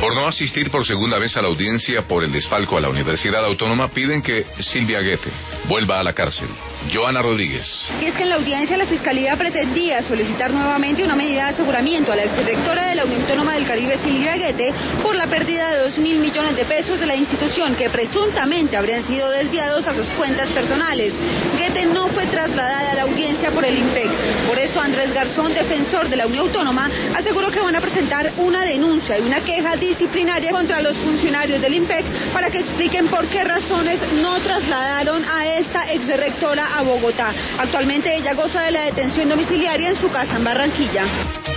Por no asistir por segunda vez a la audiencia por el desfalco a la Universidad Autónoma, piden que Silvia Guete vuelva a la cárcel. Joana Rodríguez. Y es que en la audiencia la Fiscalía pretendía solicitar nuevamente una medida de aseguramiento a la exdirectora de la Unión Autónoma del Caribe, Silvia Guete, por la pérdida de 2.000 millones de pesos de la institución que presuntamente habrían sido desviados a sus cuentas personales. Guete no fue trasladada a la audiencia por el IMPEC. Por eso Andrés Garzón, defensor de la Unión Autónoma, aseguró que van a presentar una denuncia y una queja disciplinaria contra los funcionarios del IMPEC para que expliquen por qué razones no trasladaron a esta exrectora a Bogotá. Actualmente ella goza de la detención domiciliaria en su casa en Barranquilla.